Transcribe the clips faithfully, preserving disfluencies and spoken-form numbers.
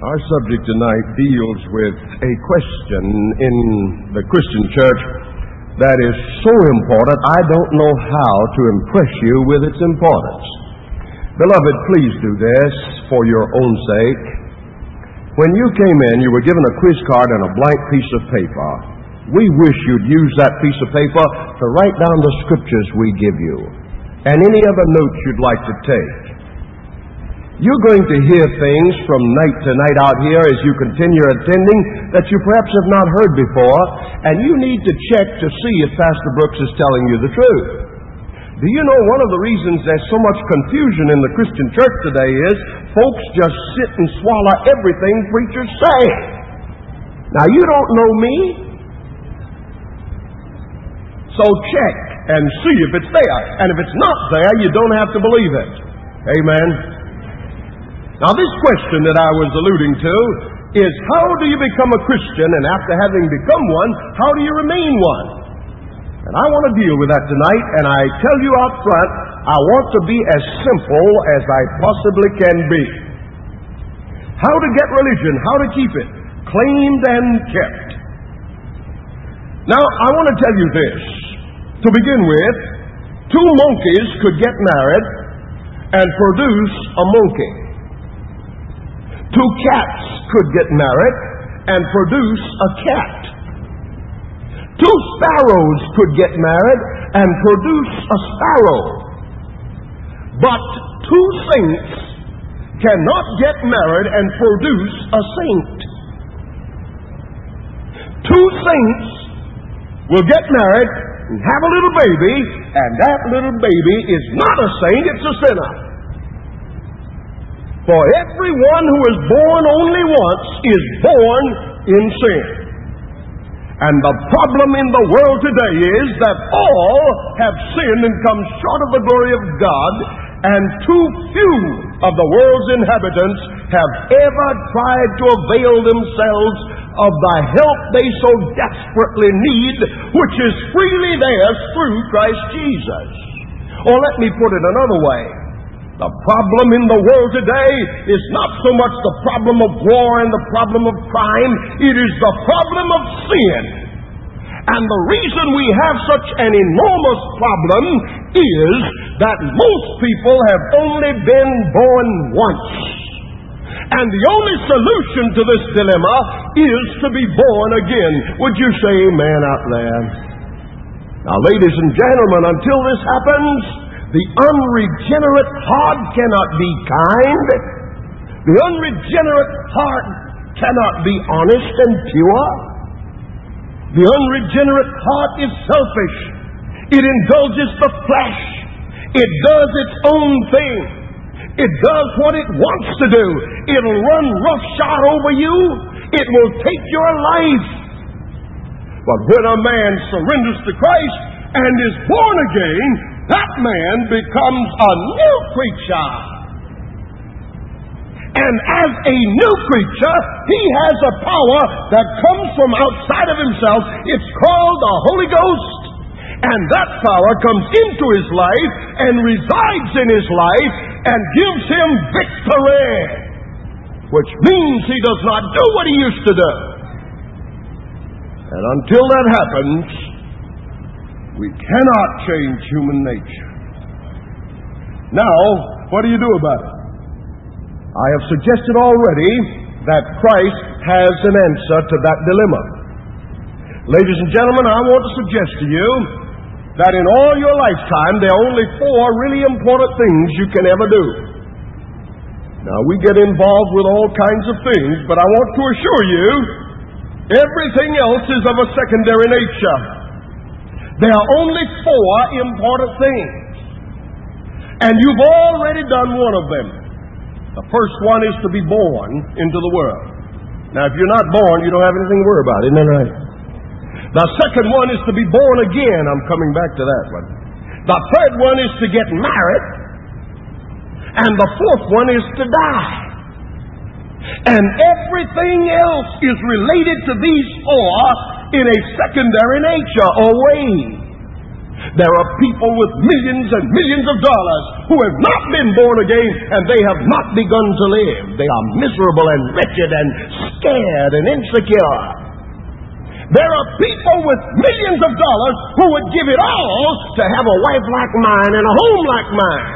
Our subject tonight deals with a question in the Christian church that is so important, I don't know how to impress you with its importance. Beloved, please do this for your own sake. When you came in, you were given a quiz card and a blank piece of paper. We wish you'd use that piece of paper to write down the scriptures we give you and any other notes you'd like to take. You're going to hear things from night to night out here as you continue attending that you perhaps have not heard before, and you need to check to see if Pastor Brooks is telling you the truth. Do you know one of the reasons there's so much confusion in the Christian church today is folks just sit and swallow everything preachers say? Now, you don't know me, so check and see if it's there. And if it's not there, you don't have to believe it. Amen. Now, this question that I was alluding to is, how do you become a Christian? And after having become one, how do you remain one? And I want to deal with that tonight, and I tell you out front, I want to be as simple as I possibly can be. How to get religion, how to keep it, claimed and kept. Now, I want to tell you this. To begin with, two monkeys could get married and produce a monkey. Two cats could get married and produce a cat. Two sparrows could get married and produce a sparrow. But two saints cannot get married and produce a saint. Two saints will get married and have a little baby, and that little baby is not a saint, it's a sinner. For everyone who is born only once is born in sin. And the problem in the world today is that all have sinned and come short of the glory of God, and too few of the world's inhabitants have ever tried to avail themselves of the help they so desperately need, which is freely theirs through Christ Jesus. Or let me put it another way. The problem in the world today is not so much the problem of war and the problem of crime, it is the problem of sin. And the reason we have such an enormous problem is that most people have only been born once. And the only solution to this dilemma is to be born again. Would you say amen out there? Now, ladies and gentlemen, until this happens, the unregenerate heart cannot be kind. The unregenerate heart cannot be honest and pure. The unregenerate heart is selfish. It indulges the flesh. It does its own thing. It does what it wants to do. It'll run roughshod over you. It will take your life. But when a man surrenders to Christ and is born again, that man becomes a new creature. And as a new creature, he has a power that comes from outside of himself. It's called the Holy Ghost. And that power comes into his life and resides in his life and gives him victory, which means he does not do what he used to do. And until that happens, we cannot change human nature. Now, what do you do about it? I have suggested already that Christ has an answer to that dilemma. Ladies and gentlemen, I want to suggest to you that in all your lifetime, there are only four really important things you can ever do. Now, we get involved with all kinds of things, but I want to assure you, everything else is of a secondary nature. There are only four important things. And you've already done one of them. The first one is to be born into the world. Now, if you're not born, you don't have anything to worry about, isn't that right? The second one is to be born again. I'm coming back to that one. The third one is to get married. And the fourth one is to die. And everything else is related to these four in a secondary nature or way. There are people with millions and millions of dollars who have not been born again, and they have not begun to live. They are miserable and wretched and scared and insecure. There are people with millions of dollars who would give it all to have a wife like mine and a home like mine.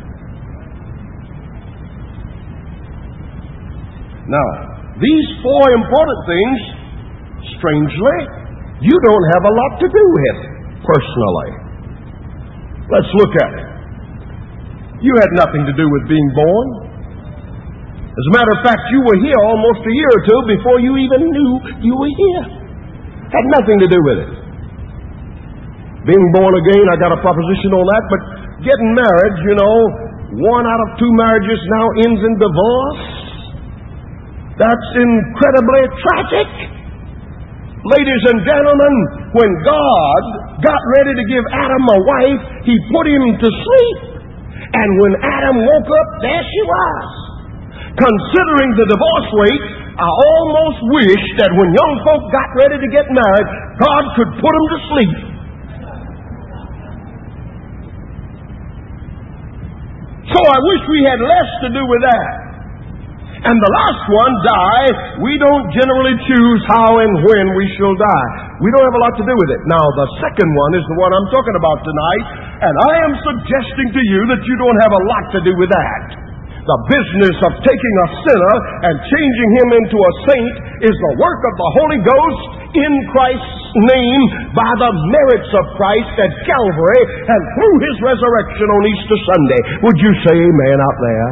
Now, these four important things, strangely, you don't have a lot to do with personally. Let's look at it. You had nothing to do with being born. As a matter of fact, you were here almost a year or two before you even knew you were here. Had nothing to do with it. Being born again, I got a proposition on that, but getting married, you know, one out of two marriages now ends in divorce. That's incredibly tragic. Ladies and gentlemen, when God got ready to give Adam a wife, He put him to sleep. And when Adam woke up, there she was. Considering the divorce rate, I almost wish that when young folk got ready to get married, God could put them to sleep. So I wish we had less to do with that. And the last one, die, we don't generally choose how and when we shall die. We don't have a lot to do with it. Now, the second one is the one I'm talking about tonight, and I am suggesting to you that you don't have a lot to do with that. The business of taking a sinner and changing him into a saint is the work of the Holy Ghost in Christ's name by the merits of Christ at Calvary and through His resurrection on Easter Sunday. Would you say amen out there?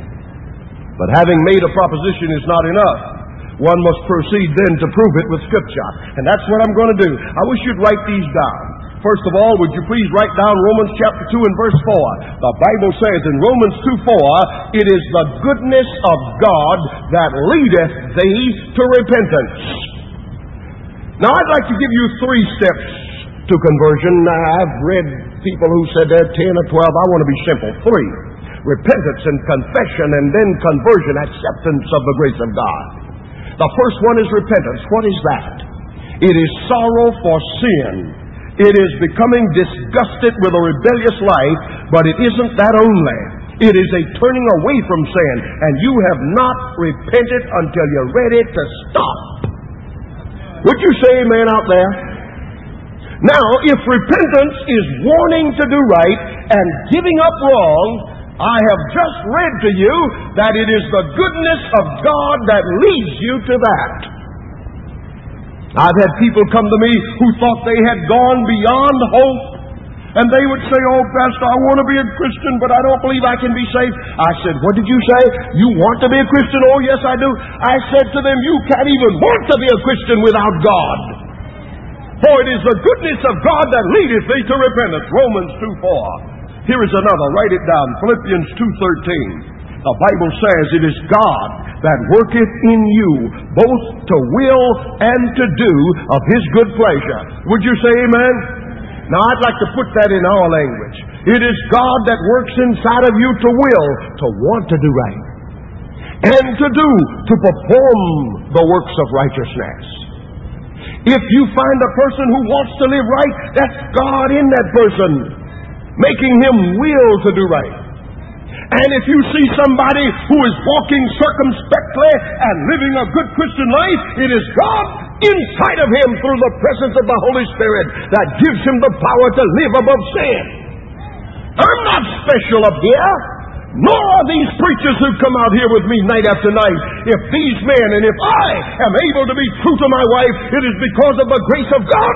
But having made a proposition is not enough. One must proceed then to prove it with Scripture. And that's what I'm going to do. I wish you'd write these down. First of all, would you please write down Romans chapter two and verse four. The Bible says in Romans two four, it is the goodness of God that leadeth thee to repentance. Now, I'd like to give you three steps to conversion. I've read people who said there are ten or twelve. I want to be simple. Three. Repentance and confession, and then conversion, acceptance of the grace of God. The first one is repentance. What is that? It is sorrow for sin. It is becoming disgusted with a rebellious life, but it isn't that only. It is a turning away from sin, and you have not repented until you're ready to stop. Would you say amen out there? Now, if repentance is wanting to do right and giving up wrong, I have just read to you that it is the goodness of God that leads you to that. I've had people come to me who thought they had gone beyond hope, and they would say, "Oh, Pastor, I want to be a Christian, but I don't believe I can be saved." I said, "What did you say? You want to be a Christian?" "Oh, yes, I do." I said to them, "You can't even want to be a Christian without God. For it is the goodness of God that leadeth thee to repentance." Romans two four. Here is another. Write it down. Philippians two thirteen. The Bible says, "It is God that worketh in you both to will and to do of His good pleasure." Would you say amen? Now, I'd like to put that in our language. It is God that works inside of you to will, to want to do right, and to do, to perform the works of righteousness. If you find a person who wants to live right, that's God in that person, making him will to do right. And if you see somebody who is walking circumspectly and living a good Christian life, it is God inside of him through the presence of the Holy Spirit that gives him the power to live above sin. I'm not special up here, nor are these preachers who come out here with me night after night. If these men and if I am able to be true to my wife, it is because of the grace of God.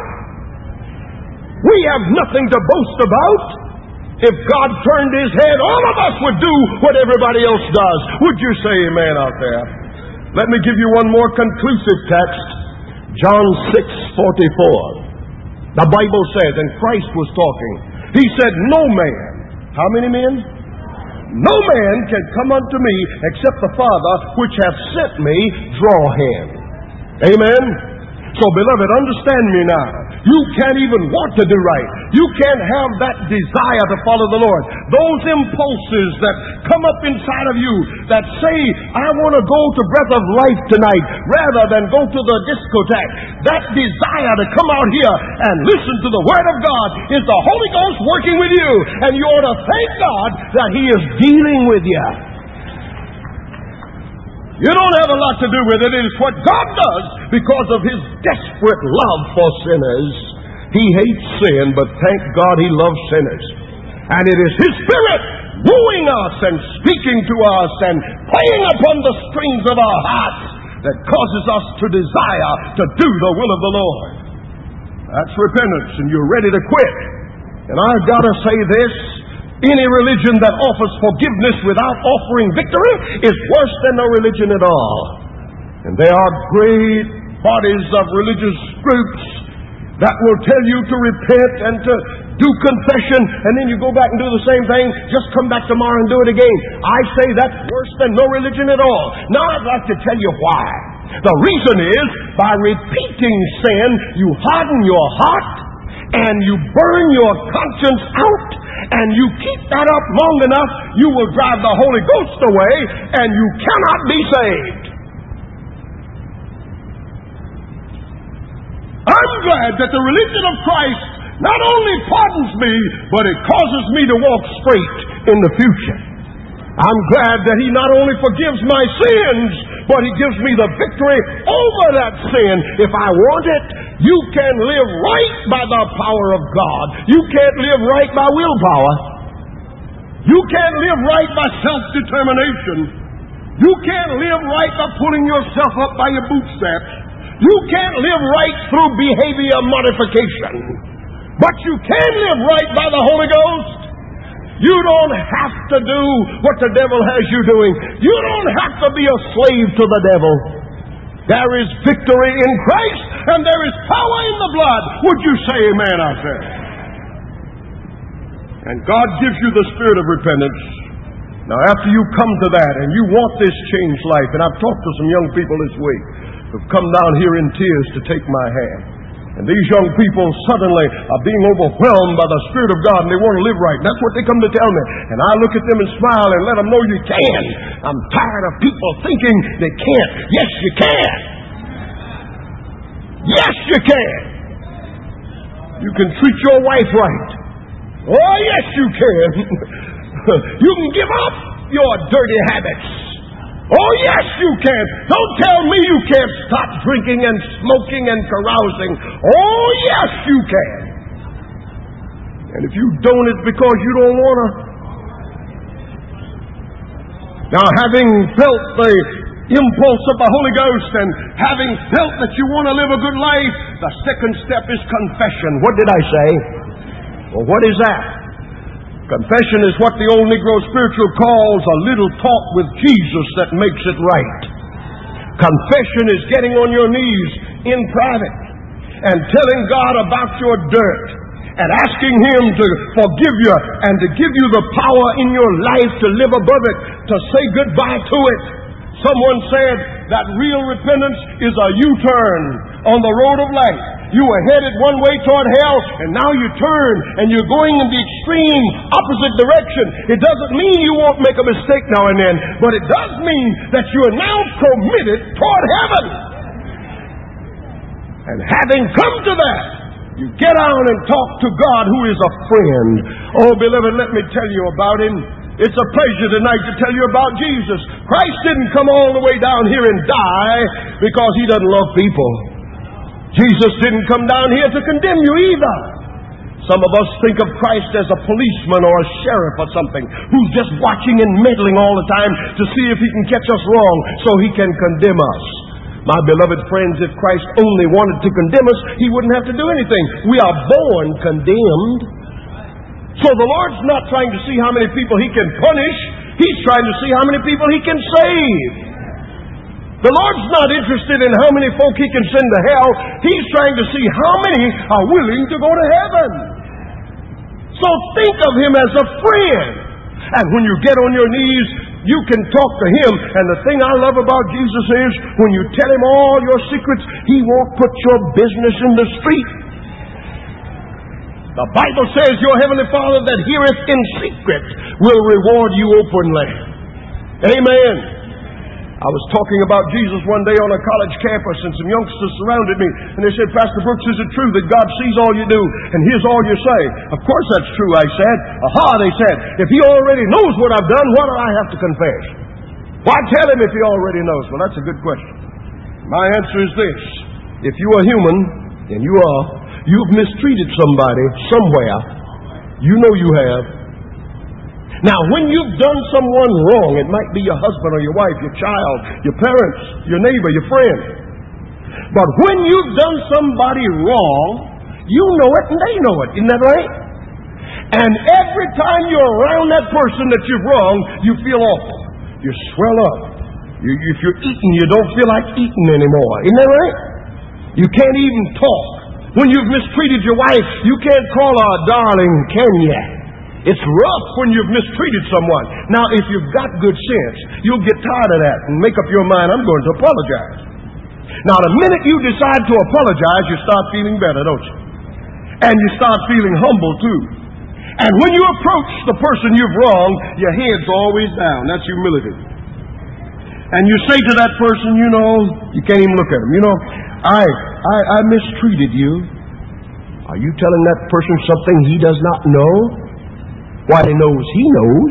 We have nothing to boast about. If God turned His head, all of us would do what everybody else does. Would you say amen out there? Let me give you one more conclusive text. John six forty-four. The Bible says, and Christ was talking, He said, "No man," how many men? "No man can come unto me except the Father which hath sent me draw him." Amen? So, beloved, understand me now. You can't even want to do right. You can't have that desire to follow the Lord. Those impulses that come up inside of you that say, I want to go to Breath of Life tonight rather than go to the discotheque. That desire to come out here and listen to the Word of God is the Holy Ghost working with you. And you ought to thank God that He is dealing with you. You don't have a lot to do with it. It is what God does because of His desperate love for sinners. He hates sin, but thank God He loves sinners. And it is His Spirit wooing us and speaking to us and playing upon the strings of our hearts that causes us to desire to do the will of the Lord. That's repentance, and you're ready to quit. And I've got to say this. Any religion that offers forgiveness without offering victory is worse than no religion at all. And there are great bodies of religious groups that will tell you to repent and to do confession, and then you go back and do the same thing, just come back tomorrow and do it again. I say that's worse than no religion at all. Now I'd like to tell you why. The reason is, by repeating sin, you harden your heart and you burn your conscience out. And you keep that up long enough, you will drive the Holy Ghost away, and you cannot be saved. I'm glad that the religion of Christ not only pardons me, but it causes me to walk straight in the future. I'm glad that He not only forgives my sins, but He gives me the victory over that sin. If I want it, you can live right by the power of God. You can't live right by willpower. You can't live right by self-determination. You can't live right by pulling yourself up by your bootstraps. You can't live right through behavior modification. But you can live right by the Holy Ghost. You don't have to do what the devil has you doing. You don't have to be a slave to the devil. There is victory in Christ, and there is power in the blood. Would you say amen out there? And God gives you the spirit of repentance. Now, after you come to that and you want this changed life, and I've talked to some young people this week who've come down here in tears to take my hand. And these young people suddenly are being overwhelmed by the Spirit of God, and they want to live right. And that's what they come to tell me. And I look at them and smile and let them know you can. I'm tired of people thinking they can't. Yes, you can. Yes, you can. You can treat your wife right. Oh, yes, you can. You can give up your dirty habits. Oh, yes, you can. Don't tell me you can't stop drinking and smoking and carousing. Oh, yes, you can. And if you don't, it's because you don't want to. Now, having felt the impulse of the Holy Ghost and having felt that you want to live a good life, the second step is confession. What did I say? Well, what is that? Confession is what the old Negro spiritual calls a little talk with Jesus that makes it right. Confession is getting on your knees in private and telling God about your dirt and asking Him to forgive you and to give you the power in your life to live above it, to say goodbye to it. Someone said that real repentance is a U-turn on the road of life. You were headed one way toward hell, and now you turn, and you're going in the extreme opposite direction. It doesn't mean you won't make a mistake now and then, but it does mean that you are now committed toward heaven. And having come to that, you get out and talk to God, who is a friend. Oh, beloved, let me tell you about Him. It's a pleasure tonight to tell you about Jesus. Christ didn't come all the way down here and die because He doesn't love people. Jesus didn't come down here to condemn you either. Some of us think of Christ as a policeman or a sheriff or something who's just watching and meddling all the time to see if he can catch us wrong so he can condemn us. My beloved friends, if Christ only wanted to condemn us, He wouldn't have to do anything. We are born condemned. So the Lord's not trying to see how many people He can punish. He's trying to see how many people He can save. The Lord's not interested in how many folk He can send to hell. He's trying to see how many are willing to go to heaven. So think of Him as a friend. And when you get on your knees, you can talk to Him. And the thing I love about Jesus is when you tell Him all your secrets, He won't put your business in the street. The Bible says your heavenly Father that heareth in secret will reward you openly. Amen. I was talking about Jesus one day on a college campus, and some youngsters surrounded me, and they said, Pastor Brooks, is it true that God sees all you do and hears all you say? Of course that's true, I said. Aha, they said, if He already knows what I've done, what do I have to confess? Why tell Him if He already knows? Well, that's a good question. My answer is this. If you are human, and you are, you've mistreated somebody somewhere, you know you have. Now, when you've done someone wrong, it might be your husband or your wife, your child, your parents, your neighbor, your friend. But when you've done somebody wrong, you know it and they know it. Isn't that right? And every time you're around that person that you've wronged, you feel awful. You swell up. You, if you're eating, you don't feel like eating anymore. Isn't that right? You can't even talk. When you've mistreated your wife, you can't call her darling, can you? It's rough when you've mistreated someone. Now, if you've got good sense, you'll get tired of that and make up your mind, I'm going to apologize. Now, the minute you decide to apologize, you start feeling better, don't you? And you start feeling humble, too. And when you approach the person you've wronged, your head's always down. That's humility. And you say to that person, you know, you can't even look at him, you know, I, I, I mistreated you. Are you telling that person something he does not know? Why, he knows he knows.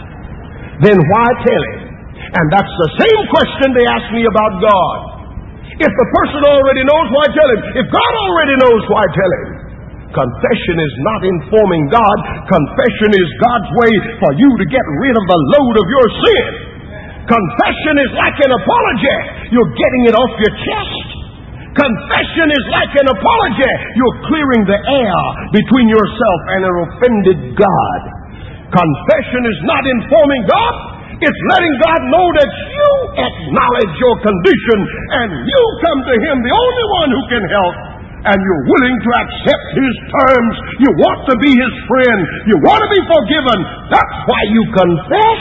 Then why tell him? And that's the same question they ask me about God. If the person already knows, why tell him? If God already knows, why tell him? Confession is not informing God. Confession is God's way for you to get rid of the load of your sin. Confession is like an apology. You're getting it off your chest. Confession is like an apology. You're clearing the air between yourself and an offended God. Confession is not informing God. It's letting God know that you acknowledge your condition and you come to Him, the only one who can help. And you're willing to accept His terms. You want to be His friend. You want to be forgiven. That's why you confess.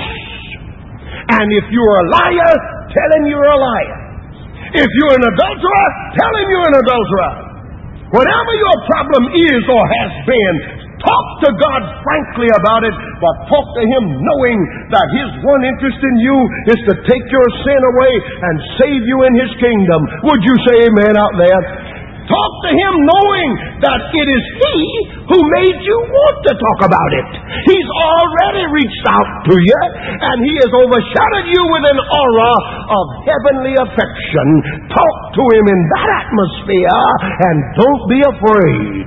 And if you're a liar, tell Him you're a liar. If you're an adulterer, tell him you're an adulterer. Whatever your problem is or has been, talk to God frankly about it, but talk to Him knowing that His one interest in you is to take your sin away and save you in His kingdom. Would you say amen out there? Talk to Him knowing that it is He who made you want to talk about it. He's already reached out to you, and He has overshadowed you with an aura of heavenly affection. Talk to Him in that atmosphere, and don't be afraid.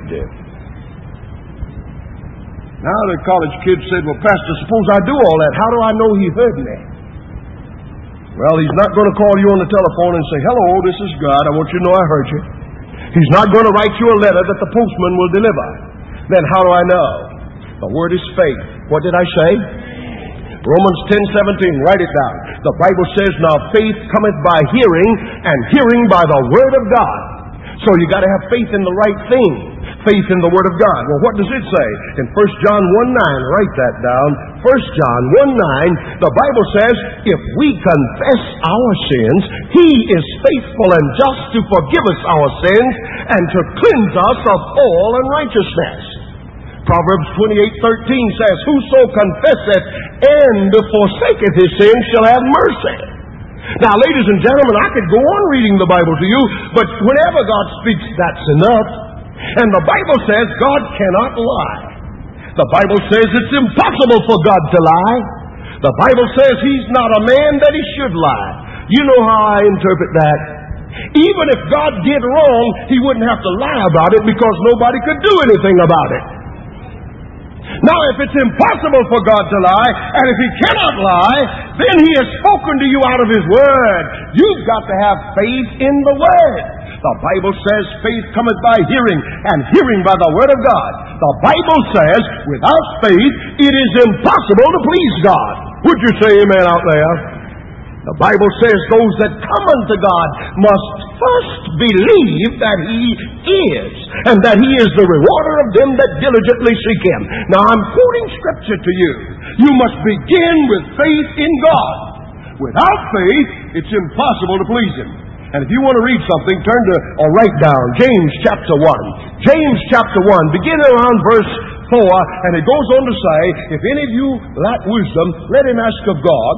Now the college kid said, well, Pastor, suppose I do all that. How do I know He heard me? Well, He's not going to call you on the telephone and say, hello, this is God. I want you to know I heard you. He's not going to write you a letter that the postman will deliver. Then how do I know? The word is faith. What did I say? Romans ten seventeen. Write it down. The Bible says, now faith cometh by hearing, and hearing by the word of God. So you got to have faith in the right thing. Faith in the word of God. Well, what does it say? In First John one nine, write that down. First John one nine, the Bible says, if we confess our sins, He is faithful and just to forgive us our sins and to cleanse us of all unrighteousness. Proverbs twenty-eight thirteen says, whoso confesseth and forsaketh his sins shall have mercy. Now, ladies and gentlemen, I could go on reading the Bible to you, but whenever God speaks, that's enough. And the Bible says God cannot lie. The Bible says it's impossible for God to lie. The Bible says He's not a man that He should lie. You know how I interpret that? Even if God did wrong, He wouldn't have to lie about it because nobody could do anything about it. Now, if it's impossible for God to lie, and if He cannot lie, then He has spoken to you out of His Word. You've got to have faith in the Word. The Bible says faith cometh by hearing, and hearing by the Word of God. The Bible says without faith it is impossible to please God. Would you say amen out there? The Bible says those that come unto God must first believe that He is, and that He is the rewarder of them that diligently seek Him. Now I'm quoting Scripture to you. You must begin with faith in God. Without faith, it's impossible to please Him. And if you want to read something, turn to, or write down, James chapter one. James chapter one, beginning around verse four, and it goes on to say, if any of you lack wisdom, let him ask of God,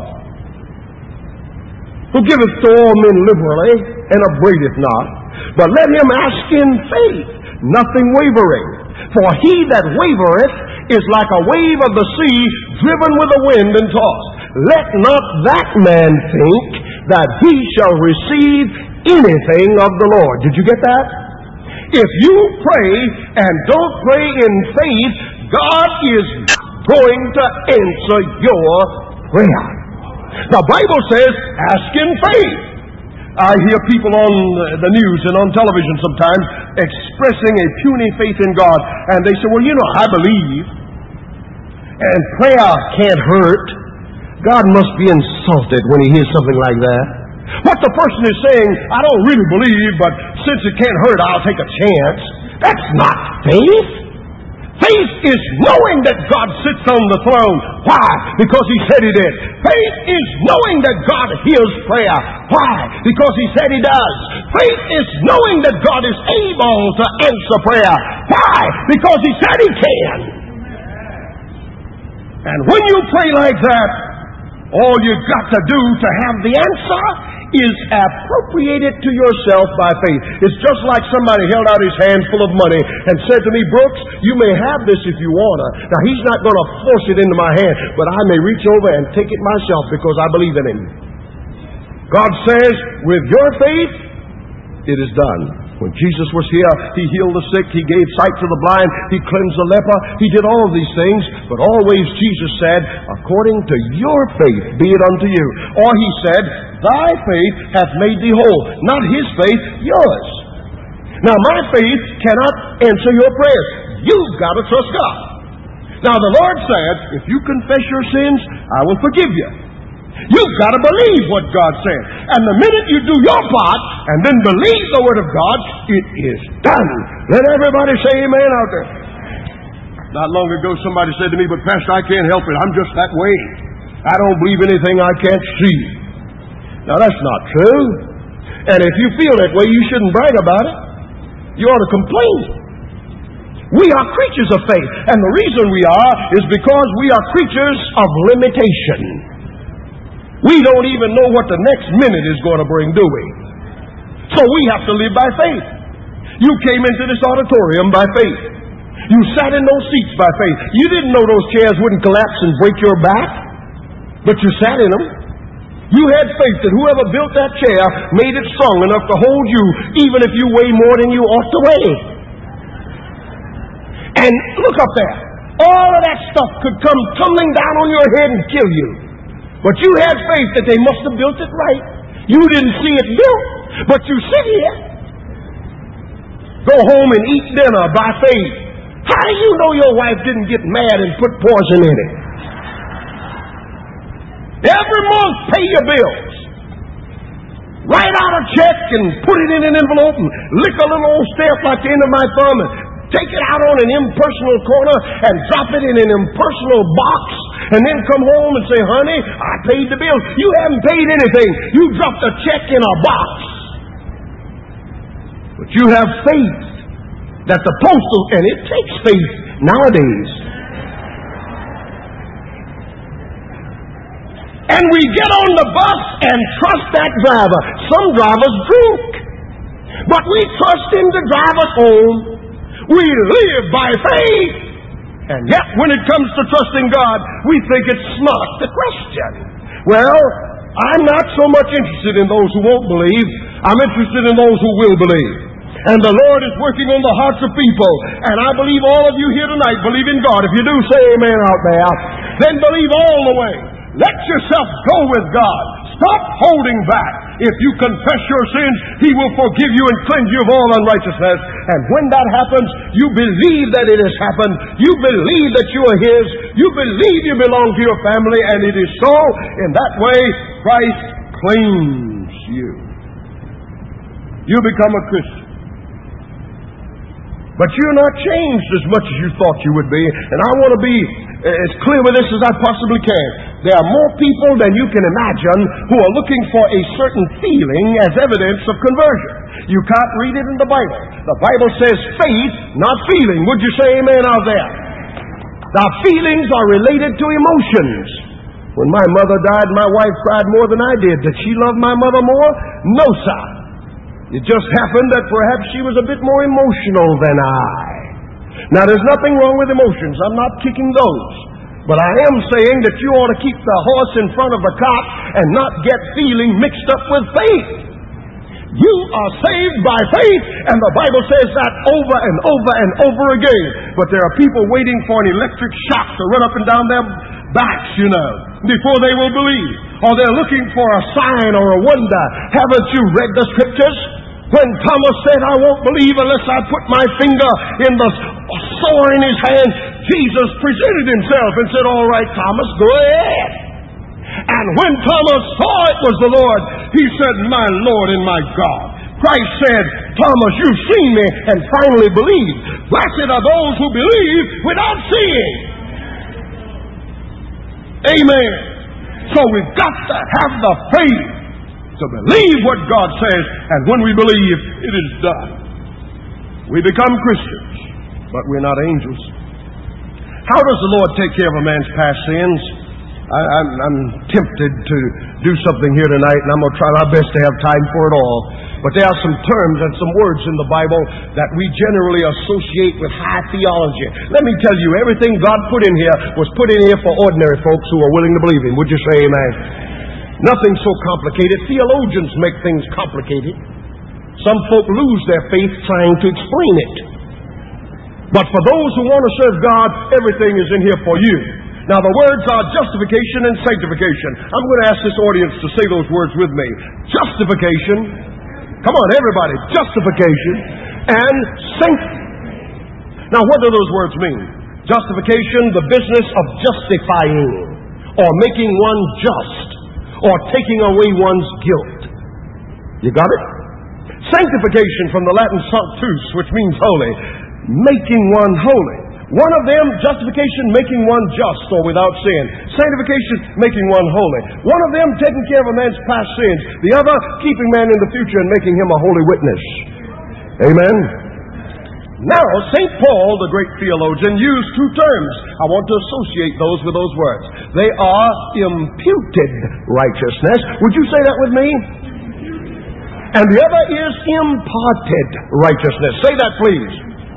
who giveth to all men liberally, and upbraideth not. But let him ask in faith, nothing wavering. For he that wavereth is like a wave of the sea, driven with the wind and tossed. Let not that man think that he shall receive anything of the Lord. Did you get that? If you pray and don't pray in faith, God is going to answer your prayer. The Bible says, ask in faith. I hear people on the news and on television sometimes expressing a puny faith in God, and they say, well, you know, I believe, and prayer can't hurt. God must be insulted when he hears something like that. What the person is saying, I don't really believe, but since it can't hurt, I'll take a chance. That's not faith. Faith is knowing that God sits on the throne. Why? Because he said he did. Faith is knowing that God hears prayer. Why? Because he said he does. Faith is knowing that God is able to answer prayer. Why? Because he said he can. And when you pray like that, all you've got to do to have the answer is appropriate it to yourself by faith. It's just like somebody held out his hand full of money and said to me, Brooks, you may have this if you want to. Now, he's not going to force it into my hand, but I may reach over and take it myself because I believe in him. God says, with your faith, it is done. When Jesus was here, he healed the sick, he gave sight to the blind, he cleansed the leper, he did all of these things, but always Jesus said, according to your faith be it unto you. Or he said, thy faith hath made thee whole. Not his faith, yours. Now my faith cannot answer your prayers. You've got to trust God. Now the Lord said, if you confess your sins, I will forgive you. You've got to believe what God said. And the minute you do your part and then believe the Word of God, it is done. Let everybody say amen out there. Not long ago somebody said to me, but Pastor, I can't help it. I'm just that way. I don't believe anything I can't see. Now that's not true. And if you feel that way, you shouldn't brag about it. You ought to complain. We are creatures of faith. And the reason we are is because we are creatures of limitation. We don't even know what the next minute is going to bring, do we? So we have to live by faith. You came into this auditorium by faith. You sat in those seats by faith. You didn't know those chairs wouldn't collapse and break your back, but you sat in them. You had faith that whoever built that chair made it strong enough to hold you, even if you weigh more than you ought to weigh. And look up there. All of that stuff could come tumbling down on your head and kill you. But you had faith that they must have built it right. You didn't see it built, but you sit here. Go home and eat dinner by faith. How do you know your wife didn't get mad and put poison in it? Every month, pay your bills. Write out a check and put it in an envelope and lick a little old stamp like the end of my thumb and take it out on an impersonal corner and drop it in an impersonal box and then come home and say, honey, I paid the bill. You haven't paid anything. You dropped a check in a box. But you have faith that the postal, and it takes faith nowadays. And we get on the bus and trust that driver. Some drivers drink, but we trust him to drive us home. We live by faith. And yet, when it comes to trusting God, we think it's smart to question. Well, I'm not so much interested in those who won't believe. I'm interested in those who will believe. And the Lord is working on the hearts of people. And I believe all of you here tonight believe in God. If you do, say amen out there. Then believe all the way. Let yourself go with God. Stop holding back. If you confess your sins, He will forgive you and cleanse you of all unrighteousness. And when that happens, you believe that it has happened. You believe that you are His. You believe you belong to your family, and it is so. In that way, Christ claims you. You become a Christian. But you're not changed as much as you thought you would be. And I want to be as clear with this as I possibly can. There are more people than you can imagine who are looking for a certain feeling as evidence of conversion. You can't read it in the Bible. The Bible says faith, not feeling. Would you say amen out there? Now, feelings are related to emotions. When my mother died, my wife cried more than I did. Did she love my mother more? No, sir. It just happened that perhaps she was a bit more emotional than I. Now, there's nothing wrong with emotions. I'm not kicking those. But I am saying that you ought to keep the horse in front of the cart and not get feeling mixed up with faith. You are saved by faith, and the Bible says that over and over and over again. But there are people waiting for an electric shock to run up and down their backs, you know, before they will believe. Or they're looking for a sign or a wonder. Haven't you read the scriptures? When Thomas said, I won't believe unless I put my finger in the sore in his hand, Jesus presented himself and said, all right, Thomas, go ahead. And when Thomas saw it was the Lord, he said, my Lord and my God. Christ said, Thomas, you've seen me and finally believed. Blessed are those who believe without seeing. Amen. So we've got to have the faith to believe what God says, and when we believe, it is done. We become Christians, but we're not angels. How does the Lord take care of a man's past sins? I, I'm, I'm tempted to do something here tonight, and I'm going to try my best to have time for it all. But there are some terms and some words in the Bible that we generally associate with high theology. Let me tell you, everything God put in here was put in here for ordinary folks who are willing to believe Him. Would you say amen? Nothing so complicated. Theologians make things complicated. Some folk lose their faith trying to explain it. But for those who want to serve God, everything is in here for you. Now, the words are justification and sanctification. I'm going to ask this audience to say those words with me. Justification. Come on, everybody. Justification and sanctification. Now, what do those words mean? Justification, the business of justifying or making one just, or taking away one's guilt. You got it? Sanctification, from the Latin sanctus, which means holy, making one holy. One of them, justification, making one just or without sin. Sanctification, making one holy. One of them, taking care of a man's past sins. The other, keeping man in the future and making him a holy witness. Amen? Now, Saint Paul, the great theologian, used two terms. I want to associate those with those words. They are imputed righteousness. Would you say that with me? And the other is imparted righteousness. Say that, please.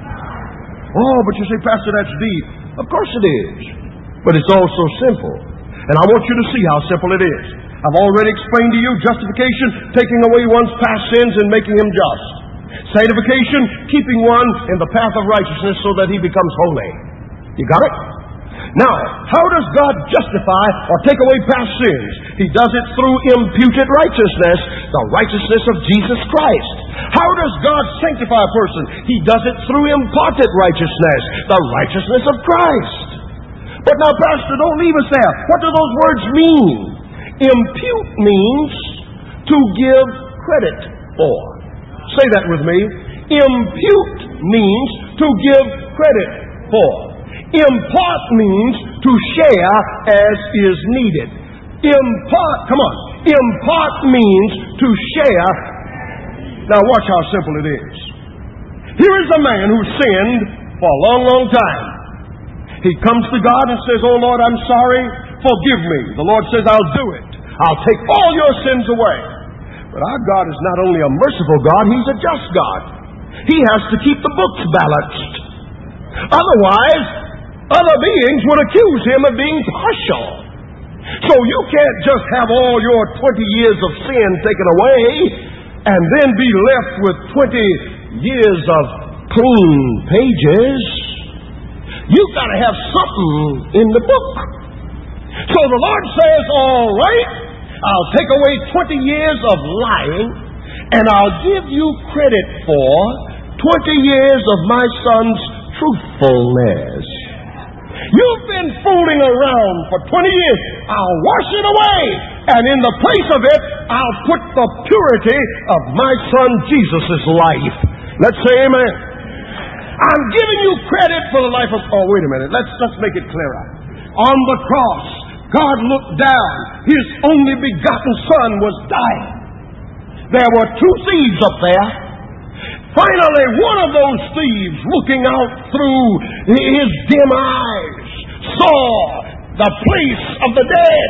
Oh, but you say, Pastor, that's deep. Of course it is. But it's also simple. And I want you to see how simple it is. I've already explained to you justification, taking away one's past sins and making him just. Sanctification, keeping one in the path of righteousness so that he becomes holy. You got it? Now, how does God justify or take away past sins? He does it through imputed righteousness, the righteousness of Jesus Christ. How does God sanctify a person? He does it through imparted righteousness, the righteousness of Christ. But now, Pastor, don't leave us there. What do those words mean? Impute means to give credit for. Say that with me. Impute means to give credit for. Impart means to share as is needed. Impart, come on. Impart means to share. Now watch how simple it is. Here is a man who sinned for a long, long time. He comes to God and says, oh Lord, I'm sorry. Forgive me. The Lord says, I'll do it. I'll take all your sins away. But our God is not only a merciful God, He's a just God. He has to keep the books balanced. Otherwise, other beings would accuse Him of being partial. So you can't just have all your twenty years of sin taken away and then be left with twenty years of clean pages. You've got to have something in the book. So the Lord says, all right, I'll take away twenty years of lying, and I'll give you credit for twenty years of my son's truthfulness. You've been fooling around for twenty years. I'll wash it away, and in the place of it, I'll put the purity of my son Jesus' life. Let's say amen. I'm giving you credit for the life of... Oh, wait a minute. Let's, let's make it clearer. On the cross, God looked down. His only begotten Son was dying. There were two thieves up there. Finally, one of those thieves, looking out through his dim eyes, saw the place of the dead,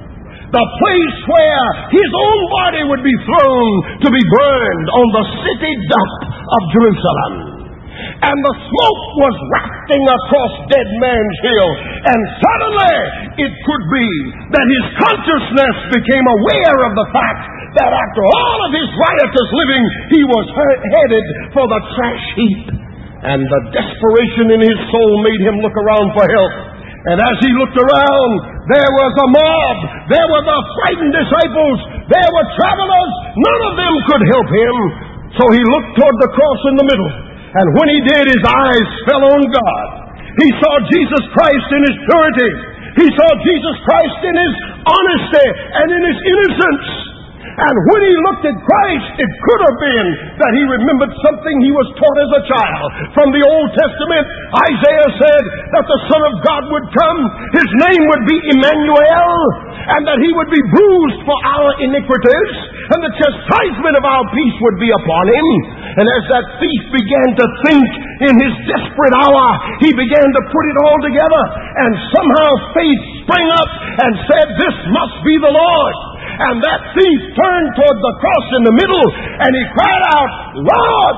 the place where his own body would be thrown to be burned on the city dump of Jerusalem. And the smoke was wafting across Dead Man's Hill. And suddenly, it could be that his consciousness became aware of the fact that after all of his riotous living, he was he- headed for the trash heap. And the desperation in his soul made him look around for help. And as he looked around, there was a mob. There were the frightened disciples. There were travelers. None of them could help him. So he looked toward the cross in the middle. And when he did, his eyes fell on God. He saw Jesus Christ in his purity. He saw Jesus Christ in his honesty and in his innocence. And when he looked at Christ, it could have been that he remembered something he was taught as a child. From the Old Testament, Isaiah said that the Son of God would come. His name would be Emmanuel, and that he would be bruised for our iniquities, and the chastisement of our peace would be upon him. And as that thief began to think in his desperate hour, he began to put it all together. And somehow faith sprang up and said, "This must be the Lord." And that thief turned toward the cross in the middle, and he cried out, "Lord,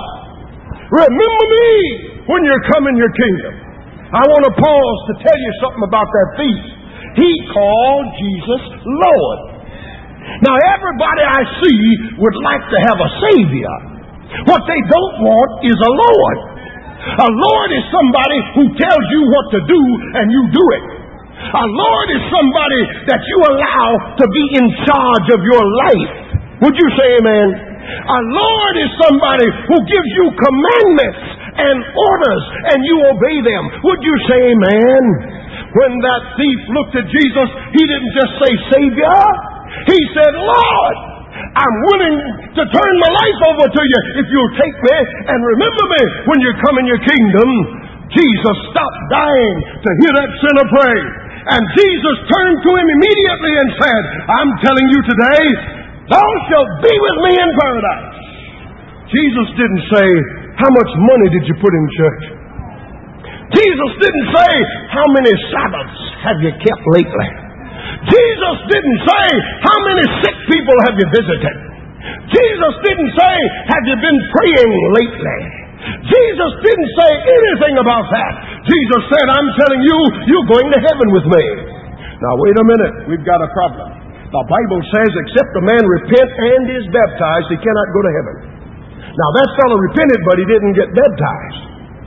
remember me when you come in your kingdom." I want to pause to tell you something about that thief. He called Jesus Lord. Now, everybody I see would like to have a Savior. What they don't want is a Lord. A Lord is somebody who tells you what to do and you do it. A Lord is somebody that you allow to be in charge of your life. Would you say amen? A Lord is somebody who gives you commandments and orders and you obey them. Would you say amen? When that thief looked at Jesus, he didn't just say Savior. He said, "Lord, I'm willing to turn my life over to you if you'll take me and remember me when you come in your kingdom." Jesus stopped dying to hear that sinner pray. And Jesus turned to him immediately and said, "I'm telling you today, thou shalt be with me in paradise." Jesus didn't say, "How much money did you put in church?" Jesus didn't say, "How many Sabbaths have you kept lately?" Jesus didn't say, "How many sick people have you visited?" Jesus didn't say, "Have you been praying lately?" Jesus didn't say anything about that. Jesus said, "I'm telling you, you're going to heaven with me." Now, wait a minute. We've got a problem. The Bible says, except a man repent and is baptized, he cannot go to heaven. Now, that fellow repented, but he didn't get baptized.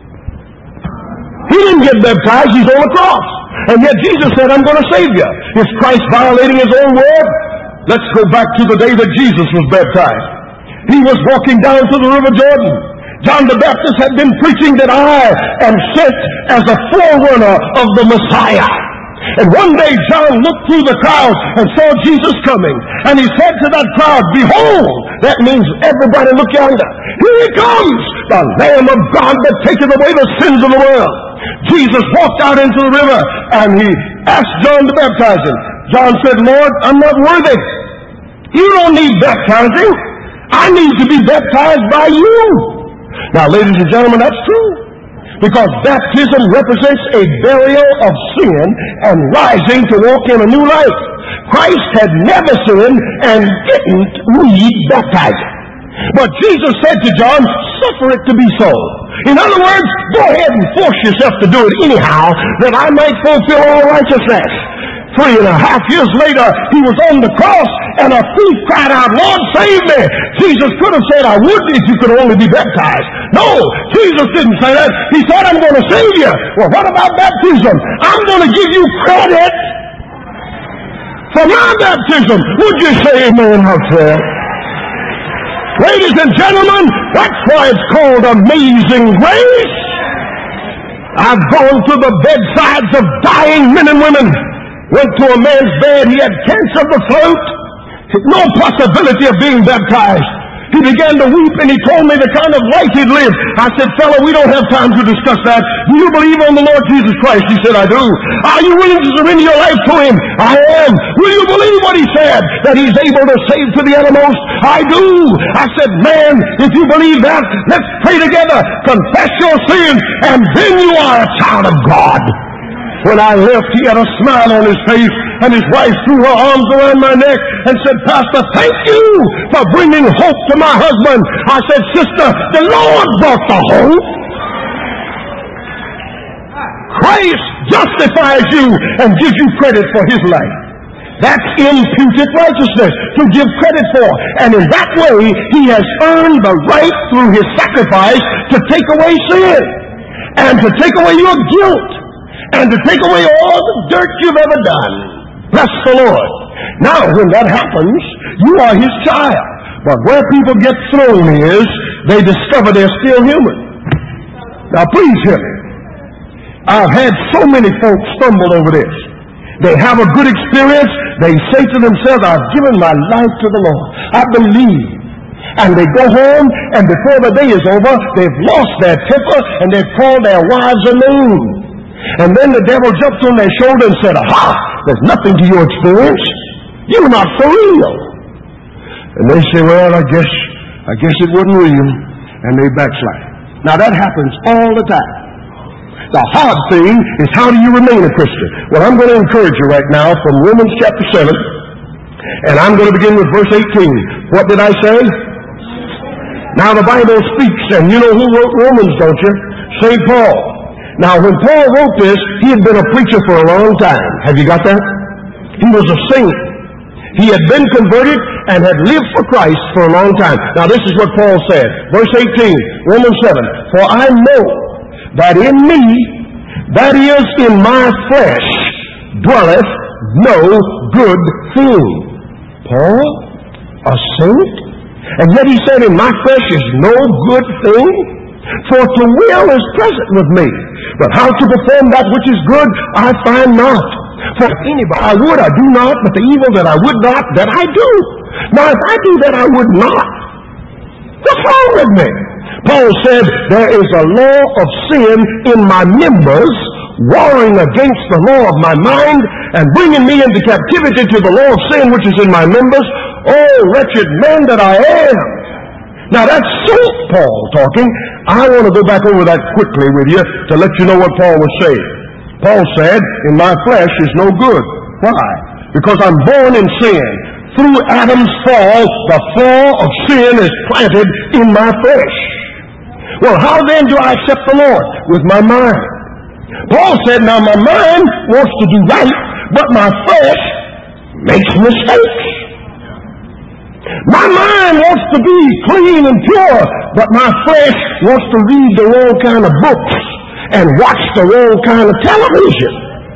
He didn't get baptized. He's on the cross. And yet Jesus said, "I'm going to save you." Is Christ violating his own word? Let's go back to the day that Jesus was baptized. He was walking down to the River Jordan. John the Baptist had been preaching that I am sent as a forerunner of the Messiah. And one day John looked through the crowd and saw Jesus coming. And he said to that crowd, "Behold," that means everybody look yonder, "here he comes, the Lamb of God that taketh away the sins of the world." Jesus walked out into the river and he asked John to baptize him. John said, "Lord, I'm not worthy. You don't need baptizing. I need to be baptized by you." Now, ladies and gentlemen, that's true. Because baptism represents a burial of sin and rising to walk in a new life. Christ had never sinned and didn't need baptizing. But Jesus said to John, "Suffer it to be so." In other words, go ahead and force yourself to do it anyhow, that I might fulfill all righteousness. Three and a half years later, he was on the cross, and a thief cried out, "Lord, save me." Jesus could have said, "I would if you could only be baptized." No, Jesus didn't say that. He said, "I'm going to save you." Well, what about baptism? I'm going to give you credit for my baptism. Would you say amen out there? Ladies and gentlemen, that's why it's called Amazing Grace. I've gone to the bedsides of dying men and women. Went to a man's bed. He had cancer of the throat. No possibility of being baptized. He He began to weep, and he told me the kind of life he'd lived. I said, "Fella, we don't have time to discuss that. Do you believe on the Lord Jesus Christ?" He said, "I do." "Are you willing to surrender your life to him?" "I am." "Will you believe what he said, that he's able to save to the uttermost?" "I do." I said, "Man, if you believe that, let's pray together. Confess your sins, and then you are a child of God." When I left, he had a smile on his face, and his wife threw her arms around my neck and said, "Pastor, thank you for bringing hope to my husband." I said, "Sister, the Lord brought the hope. Christ justifies you and gives you credit for his life." That's imputed righteousness, to give credit for. And in that way, he has earned the right through his sacrifice to take away sin and to take away your guilt and to take away all the dirt you've ever done. Bless the Lord. Now, when that happens, you are his child. But where people get thrown is they discover they're still human. Now, please hear me. I've had so many folks stumble over this. They have a good experience. They say to themselves, "I've given my life to the Lord. I believe." And they go home, and before the day is over, they've lost their temper, and they've called their wives a loon. And then the devil jumped on their shoulder and said, "Aha, there's nothing to your experience. You're not for real." And they say, "Well, I guess, I guess it wasn't real." And they backslide. Now that happens all the time. The hard thing is, how do you remain a Christian? Well, I'm going to encourage you right now from Romans chapter seven, and I'm going to begin with verse eighteen. What did I say? Now the Bible speaks, and you know who wrote Romans, don't you? Saint Paul. Now when Paul wrote this, he had been a preacher for a long time. Have you got that? He was a saint. He had been converted and had lived for Christ for a long time. Now this is what Paul said. Verse eighteen, Romans seven. "For I know that in me, that is in my flesh, dwelleth no good thing." Paul, a saint? And yet he said, "In my flesh is no good thing. For to will is present with me, but how to perform that which is good I find not. For anybody I would, I do not, but the evil that I would not, that I do. Now if I do that I would not, what's wrong with me?" Paul said, "There is a law of sin in my members, warring against the law of my mind, and bringing me into captivity to the law of sin which is in my members. Oh, wretched man that I am." Now that's Saint Paul talking. I want to go back over that quickly with you to let you know what Paul was saying. Paul said, "In my flesh is no good." Why? Because I'm born in sin. Through Adam's fall, the fall of sin is planted in my flesh. Well, how then do I accept the Lord? With my mind. Paul said, "Now my mind wants to do right, but my flesh makes mistakes. My mind wants to be clean and pure, but my flesh wants to read the wrong kind of books and watch the wrong kind of television.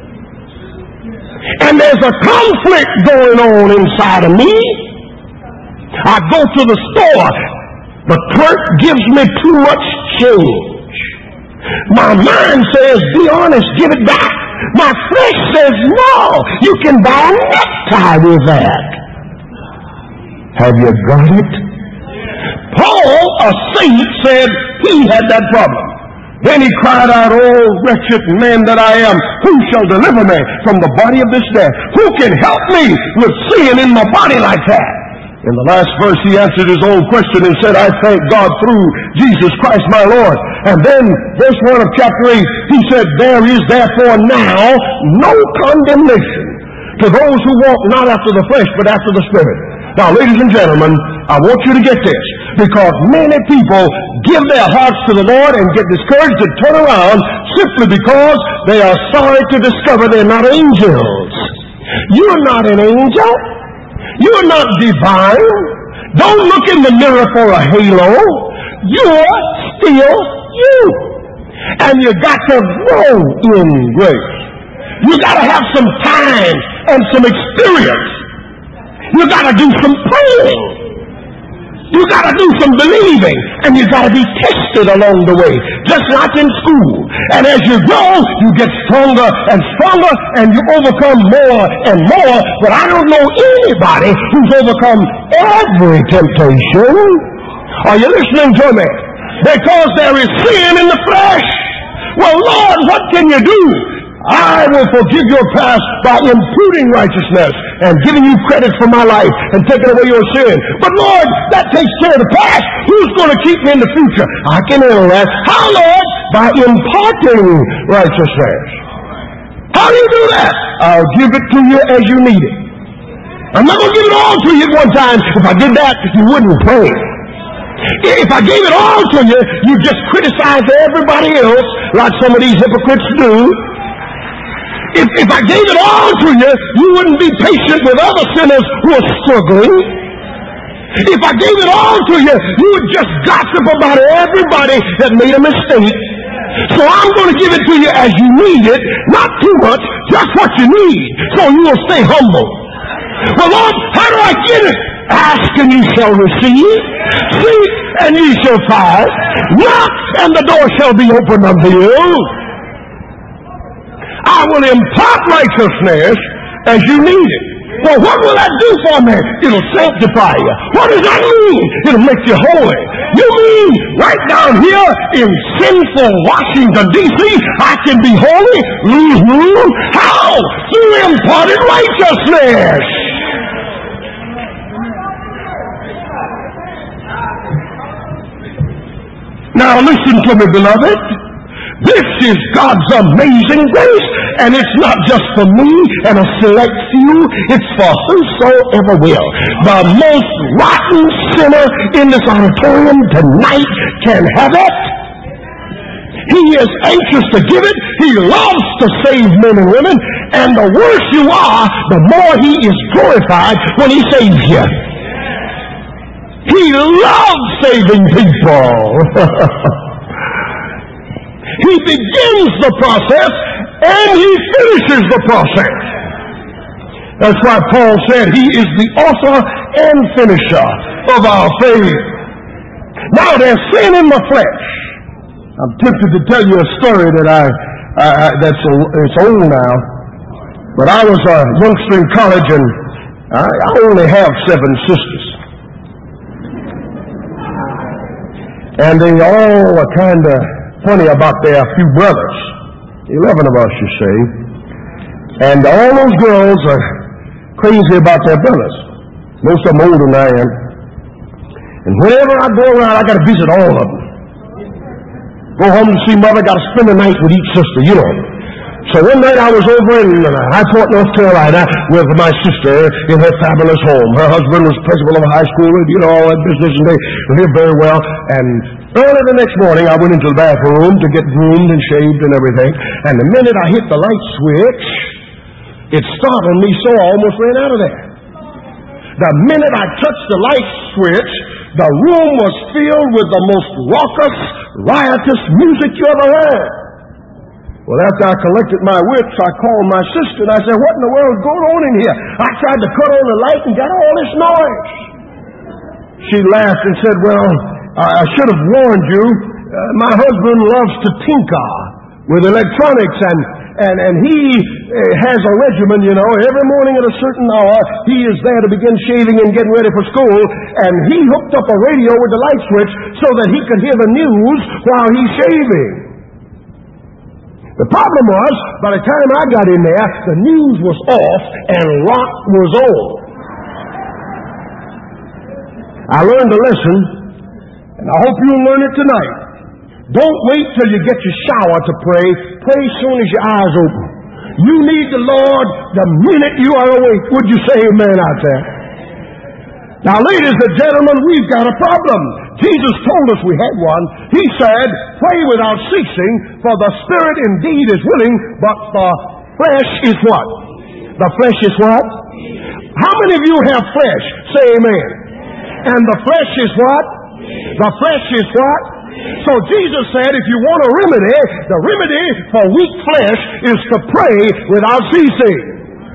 And there's a conflict going on inside of me. I go to the store. The clerk gives me too much change. My mind says, be honest, give it back. My flesh says, no, you can buy a necktie with that. Have you got it? Paul, a saint, said he had that problem. Then he cried out, oh, wretched man that I am, who shall deliver me from the body of this death? Who can help me with sin in my body like that? In the last verse, he answered his own question and said, I thank God through Jesus Christ my Lord. And then, verse one of chapter eight, he said, there is therefore now no condemnation to those who walk not after the flesh, but after the Spirit. Now, ladies and gentlemen, I want you to get this, because many people give their hearts to the Lord and get discouraged and turn around simply because they are sorry to discover they're not angels. You're not an angel. You're not divine. Don't look in the mirror for a halo. You're still you. And you got to grow in grace. You got to have some time and some experience. You got to do some praying. You got to do some believing. And you got to be tested along the way, just like in school. And as you grow, you get stronger and stronger, and you overcome more and more. But I don't know anybody who's overcome every temptation. Are you listening to me? Because there is sin in the flesh. Well, Lord, what can you do? I will forgive your past by imputing righteousness and giving you credit for my life and taking away your sin. But Lord, that takes care of the past. Who's going to keep me in the future? I can handle that. How, Lord? By imparting righteousness. How do you do that? I'll give it to you as you need it. I'm not going to give it all to you at one time. If I did that, you wouldn't pray. If I gave it all to you, you just criticize everybody else like some of these hypocrites do. If, if I gave it all to you, you wouldn't be patient with other sinners who are struggling. If I gave it all to you, you would just gossip about everybody that made a mistake. So I'm going to give it to you as you need it, not too much, just what you need, so you will stay humble. Well, Lord, how do I get it? Ask and you shall receive. Seek and ye shall find. Knock and the door shall be opened unto you. I will impart righteousness as you need it. Well, what will that do for me? It'll sanctify you. What does that mean? It'll make you holy. You mean right down here in sinful Washington, D C, I can be holy? Mm-hmm. How? Through imparted righteousness. Now listen to me, beloved. This is God's amazing grace, and it's not just for me and a select few, it's for whosoever will. The most rotten sinner in this auditorium tonight can have it. He is anxious to give it. He loves to save men and women, and the worse you are, the more he is glorified when he saves you. He loves saving people. He begins the process and he finishes the process. That's why Paul said he is the author and finisher of our faith. Now there's sin in the flesh. I'm tempted to tell you a story that I, I that's a, it's old now, but I was a youngster in college and I, I only have seven sisters. And they all are kind of funny about their few brothers. Eleven of us, you see. And all those girls are crazy about their brothers. Most of them older than I am. And whenever I go around, I got to visit all of them. Go home to see mother, got to spend the night with each sister, you know. So one night I was over in uh, High Point, North Carolina with my sister in her fabulous home. Her husband was principal of a high school, and you know, all that business, and they lived very well. And early the next morning, I went into the bathroom to get groomed and shaved and everything. And the minute I hit the light switch, it startled me so I almost ran out of there. The minute I touched the light switch, the room was filled with the most raucous, riotous music you ever heard. Well, after I collected my wits, I called my sister and I said, what in the world is going on in here? I tried to cut on the light and got all this noise. She laughed and said, well, I should have warned you. Uh, my husband loves to tinker with electronics, and, and, and he uh, has a regimen, you know. Every morning at a certain hour, he is there to begin shaving and getting ready for school, and he hooked up a radio with the light switch so that he could hear the news while he's shaving. The problem was, by the time I got in there, the news was off and rock was on. I learned a lesson, and I hope you'll learn it tonight. Don't wait till you get your shower to pray. Pray as soon as your eyes open. You need the Lord the minute you are awake. Would you say amen out there? Now, ladies and gentlemen, we've got a problem. Jesus told us we had one. He said, pray without ceasing, for the spirit indeed is willing, but the flesh is what? The flesh is what? How many of you have flesh? Say amen. And the flesh is what? The flesh is what? So Jesus said, if you want a remedy, the remedy for weak flesh is to pray without ceasing.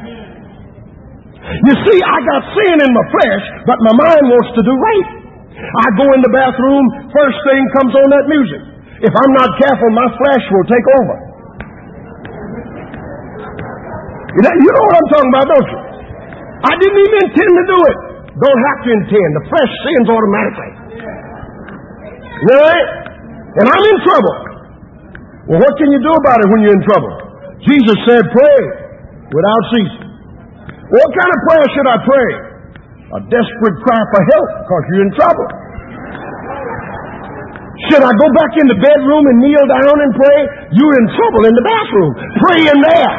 You see, I got sin in my flesh, but my mind wants to do right. I go in the bathroom, first thing comes on that music. If I'm not careful, my flesh will take over. You know, you know what I'm talking about, don't you? I didn't even intend to do it. Don't have to intend. The flesh sins automatically. Right? And I'm in trouble. Well, what can you do about it when you're in trouble? Jesus said, pray without ceasing. What kind of prayer should I pray? A desperate cry for help because you're in trouble. Should I go back in the bedroom and kneel down and pray? You're in trouble in the bathroom. Pray in there.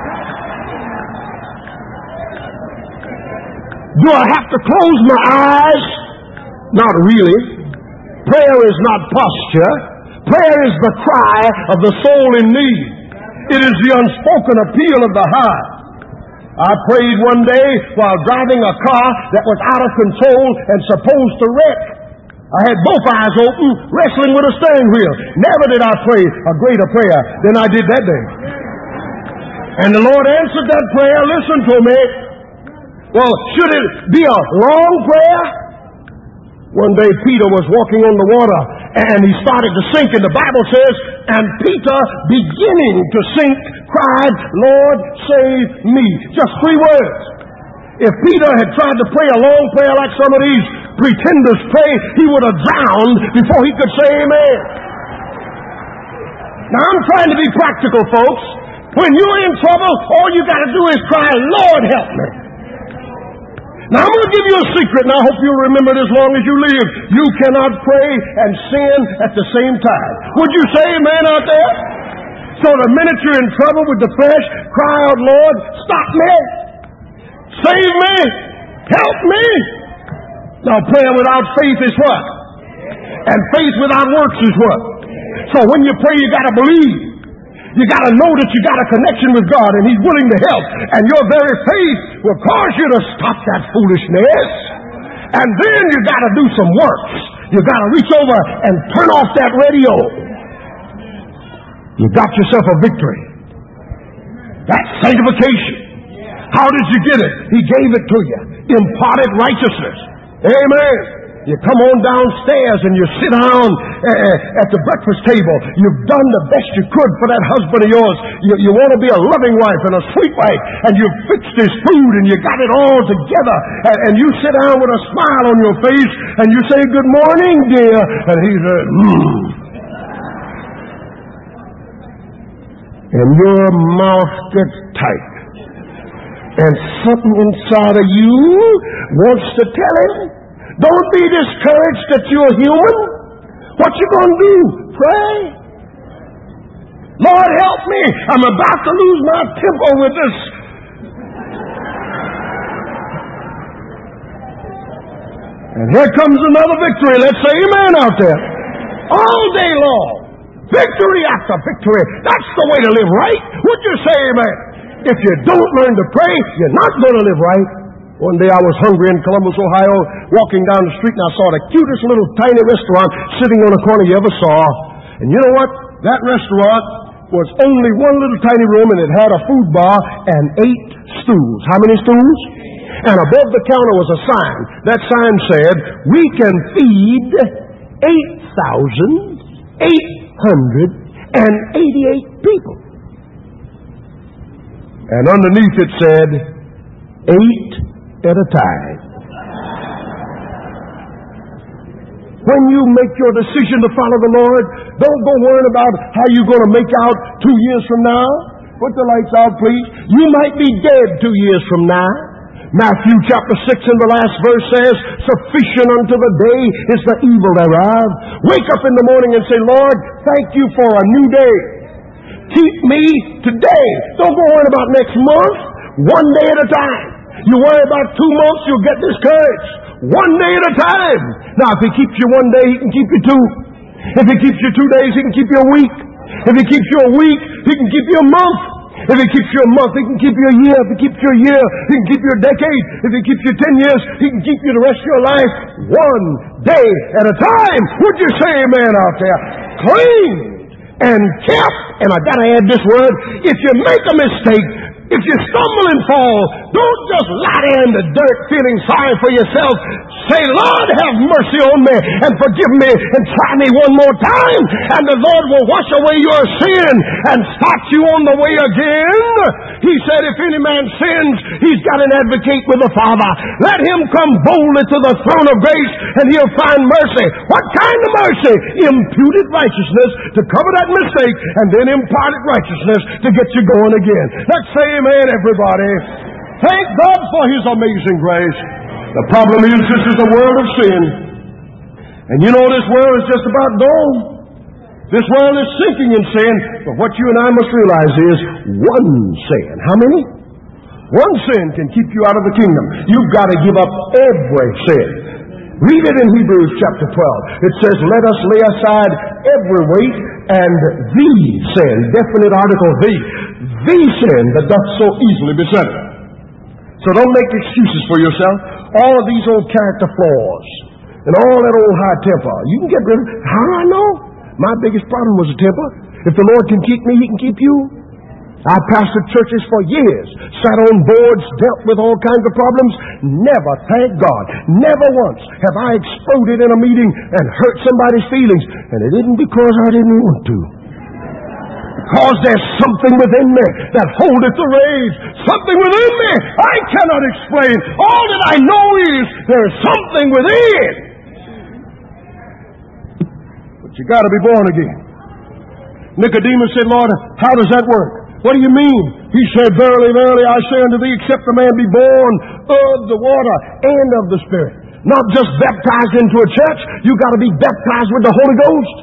Do I have to close my eyes? Not really. Prayer is not posture. Prayer is the cry of the soul in need. It is the unspoken appeal of the heart. I prayed one day while driving a car that was out of control and supposed to wreck. I had both eyes open, wrestling with a steering wheel. Never did I pray a greater prayer than I did that day. And the Lord answered that prayer. Listen to me. Well, should it be a long prayer? One day Peter was walking on the water and he started to sink, and the Bible says, and Peter, beginning to sink, cried, Lord, save me. Just three words. If Peter had tried to pray a long prayer like some of these pretenders pray, he would have drowned before he could say amen. Now, I'm trying to be practical, folks. When you're in trouble, all you got to do is cry, Lord, help me. Now, I'm going to give you a secret, and I hope you'll remember it as long as you live. You cannot pray and sin at the same time. Would you say amen out there? So the minute you're in trouble with the flesh, cry out, Lord, stop me. Save me. Help me. Now, prayer without faith is what? And faith without works is what? So when you pray, you got to believe. You got to know that you got a connection with God and He's willing to help. And your very faith will cause you to stop that foolishness. And then you got to do some works. You got to reach over and turn off that radio. You got yourself a victory. That's sanctification. How did you get it? He gave it to you. Imparted righteousness. Amen. You come on downstairs and you sit down uh, at the breakfast table. You've done the best you could for that husband of yours. You, you want to be a loving wife and a sweet wife, and you've fixed his food and you got it all together. And, and you sit down with a smile on your face and you say, good morning, dear. And he says, mmm. And your mouth gets tight. And something inside of you wants to tell him, don't be discouraged that you're human. What you going to do? Pray. Lord, help me. I'm about to lose my temper with this. And here comes another victory. Let's say amen out there. All day long. Victory after victory. That's the way to live right. Would you say amen? If you don't learn to pray, you're not going to live right. One day I was hungry in Columbus, Ohio, walking down the street, and I saw the cutest little tiny restaurant sitting on a corner you ever saw. And you know what? That restaurant was only one little tiny room, and it had a food bar and eight stools. How many stools? And above the counter was a sign. That sign said, we can feed eight thousand eight hundred eighty-eight people. And underneath it said, eight at a time. When you make your decision to follow the Lord, don't go worrying about how you're going to make out two years from now. Put the lights out, please. You might be dead two years from now. Matthew chapter six in the last verse says, sufficient unto the day is the evil thereof. Wake up in the morning and say, Lord, thank you for a new day. Keep me today. Don't go worrying about next month. One day at a time. You worry about two months, you'll get discouraged. One day at a time. Now, if He keeps you one day, He can keep you two. If He keeps you two days, He can keep you a week. If He keeps you a week, He can keep you a month. If He keeps you a month, He can keep you a year. If He keeps you a year, He can keep you a decade. If He keeps you ten years, He can keep you the rest of your life. One day at a time. Would you say amen out there? Clean and kept. And I gotta add this word. If you make a mistake, if you stumble and fall, don't just lie there in the dirt feeling sorry for yourself. say, Lord, have mercy on me and forgive me and try me one more time. And the Lord will wash away your sin and start you on the way again. He said, if any man sins, he's got an advocate with the Father. Let him come boldly to the throne of grace and he'll find mercy. What kind of mercy? Imputed righteousness to cover that mistake, and then imparted righteousness to get you going again. Let's say amen, everybody. Thank God for His amazing grace. The problem is, this is a world of sin. And you know this world is just about gone. This world is sinking in sin. But what you and I must realize is one sin. How many? One sin can keep you out of the kingdom. You've got to give up every sin. Read it in Hebrews chapter twelve. It says, let us lay aside every weight and the sin, definite article the, the sin that doth so easily beset us. So don't make excuses for yourself. All of these old character flaws and all that old high temper, you can get rid of it. How do I know? My biggest problem was a temper. If the Lord can keep me, He can keep you. I pastored churches for years, sat on boards, dealt with all kinds of problems. Never, thank God, never once have I exploded in a meeting and hurt somebody's feelings. And it isn't because I didn't want to. Because there's something within me that holdeth the rage. Something within me I cannot explain. All that I know is there's something within. But you got to be born again. Nicodemus said, Lord, how does that work? What do you mean? He said, verily, verily, I say unto thee, except a man be born of the water and of the Spirit. Not just baptized into a church. You got to be baptized with the Holy Ghost.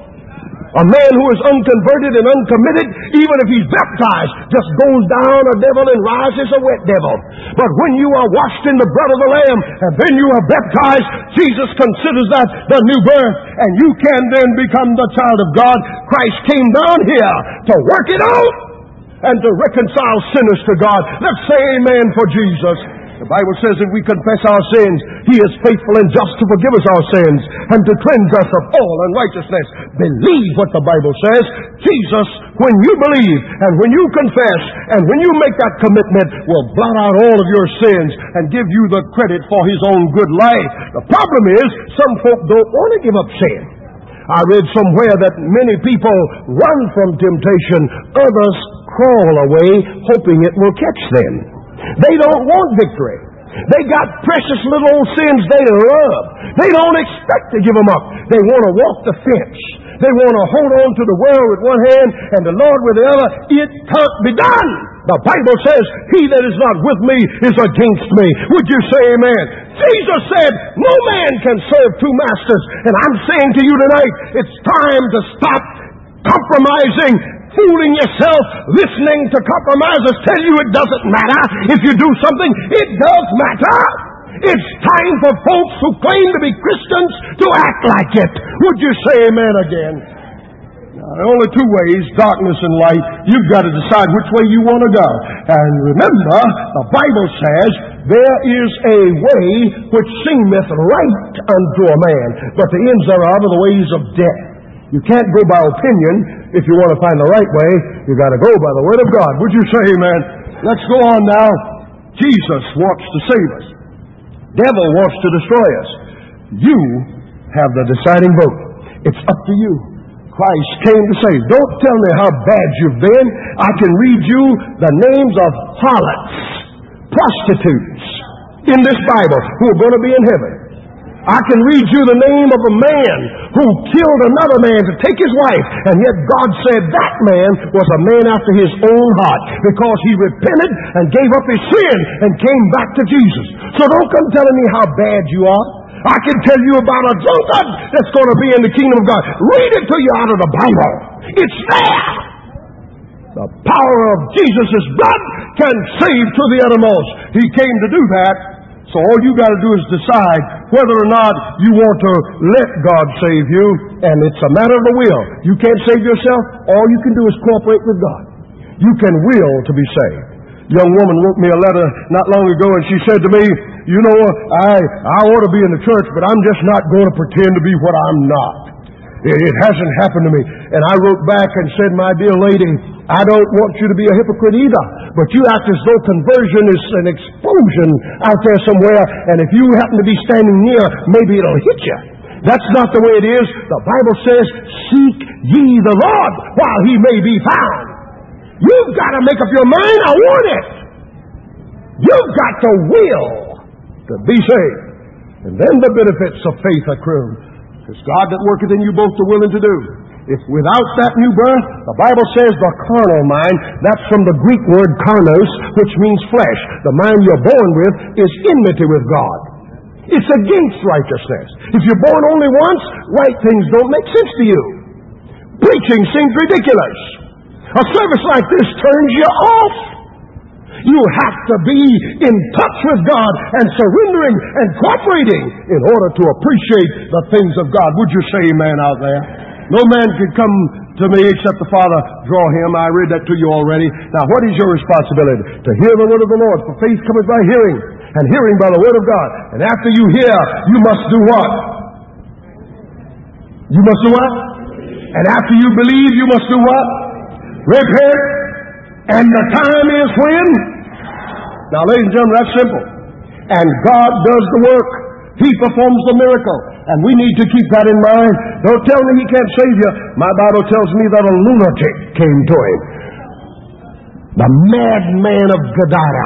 A man who is unconverted and uncommitted, even if he's baptized, just goes down a devil and rises a wet devil. But when you are washed in the blood of the Lamb and then you are baptized, Jesus considers that the new birth, and you can then become the child of God. Christ came down here to work it out and to reconcile sinners to God. Let's say amen for Jesus. The Bible says if we confess our sins, He is faithful and just to forgive us our sins and to cleanse us of all unrighteousness. Believe what the Bible says. Jesus, when you believe and when you confess and when you make that commitment, will blot out all of your sins and give you the credit for His own good life. The problem is, some folk don't want to give up sin. I read somewhere that many people run from temptation. Others crawl away hoping it will catch them. They don't want victory. They got precious little old sins they love. They don't expect to give them up. They want to walk the fence. They want to hold on to the world with one hand and the Lord with the other. It can't be done. The Bible says, he that is not with me is against me. Would you say amen? Jesus said, no man can serve two masters. And I'm saying to you tonight, it's time to stop compromising, fooling yourself, listening to compromisers tell you it doesn't matter. If you do something, it does matter. It's time for folks who claim to be Christians to act like it. Would you say amen again? Now, there are only two ways, darkness and light. You've got to decide which way you want to go. And remember, the Bible says, there is a way which seemeth right unto a man, but the ends thereof are the ways of death. You can't go by opinion. If you want to find the right way, you've got to go by the Word of God. Would you say amen? Let's go on now. Jesus wants to save us. Devil wants to destroy us. You have the deciding vote. It's up to you. Christ came to save. Don't tell me how bad you've been. I can read you the names of harlots, prostitutes in this Bible who are going to be in heaven. I can read you the name of a man who killed another man to take his wife, and yet God said that man was a man after His own heart because he repented and gave up his sin and came back to Jesus. So don't come telling me how bad you are. I can tell you about a drunkard that's going to be in the kingdom of God. Read it to you out of the Bible. It's there. The power of Jesus' blood can save to the uttermost. He came to do that. So all you got to do is decide whether or not you want to let God save you, and it's a matter of the will. You can't save yourself. All you can do is cooperate with God. You can will to be saved. A young woman wrote me a letter not long ago, and she said to me, you know, I, I ought to be in the church, but I'm just not going to pretend to be what I'm not. It, it hasn't happened to me. And I wrote back and said, my dear lady, I don't want you to be a hypocrite either, but you act as though conversion is an explosion out there somewhere, and if you happen to be standing near, maybe it'll hit you. That's not the way it is. The Bible says, seek ye the Lord while he may be found. You've got to make up your mind, I want it. You've got the will to be saved. And then the benefits of faith accrue. It's God that worketh in you both the willing to do. If without that new birth, the Bible says the carnal mind, that's from the Greek word karnos, which means flesh. The mind you're born with is enmity with God. It's against righteousness. If you're born only once, right things don't make sense to you. Preaching seems ridiculous. A service like this turns you off. You have to be in touch with God and surrendering and cooperating in order to appreciate the things of God. Would you say amen out there? No man can come to me except the Father draw him. I read that to you already. Now, what is your responsibility? To hear the word of the Lord. For faith cometh by hearing, and hearing by the word of God. And after you hear, you must do what? You must do what? And after you believe, you must do what? Repent. And the time is when? Now, ladies and gentlemen, that's simple. And God does the work. He performs the miracle. And we need to keep that in mind. Don't tell me he can't save you. My Bible tells me that a lunatic came to him. The madman of Gadara.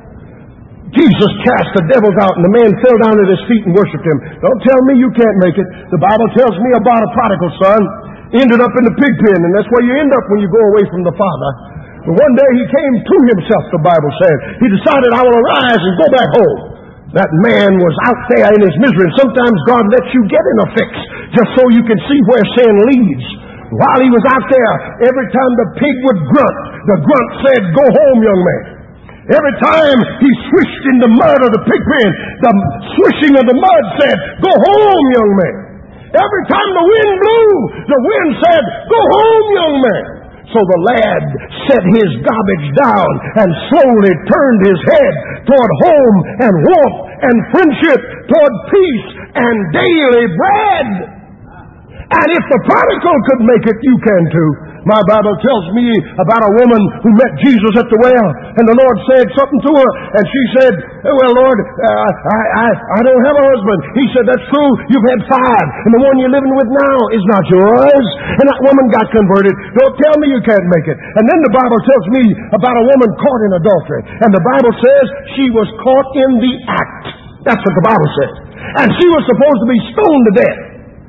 Jesus cast the devils out and the man fell down at his feet and worshiped him. Don't tell me you can't make it. The Bible tells me about a prodigal son. Ended up in the pig pen, and that's where you end up when you go away from the Father. But one day he came to himself, the Bible says. He decided, I will arise and go back home. That man was out there in his misery. And sometimes God lets you get in a fix just so you can see where sin leads. While he was out there, every time the pig would grunt, the grunt said, go home, young man. Every time he swished in the mud of the pig pen, the swishing of the mud said, go home, young man. Every time the wind blew, the wind said, go home, young man. So the lad set his garbage down and slowly turned his head toward home and warmth and friendship, toward peace and daily bread. And if the prodigal could make it, you can too. My Bible tells me about a woman who met Jesus at the well, and the Lord said something to her, and she said, well, Lord, uh, I, I, I don't have a husband. He said, that's true, you've had five, and the one you're living with now is not yours. And that woman got converted. Don't tell me you can't make it. And then the Bible tells me about a woman caught in adultery, and the Bible says she was caught in the act. That's what the Bible says. And she was supposed to be stoned to death.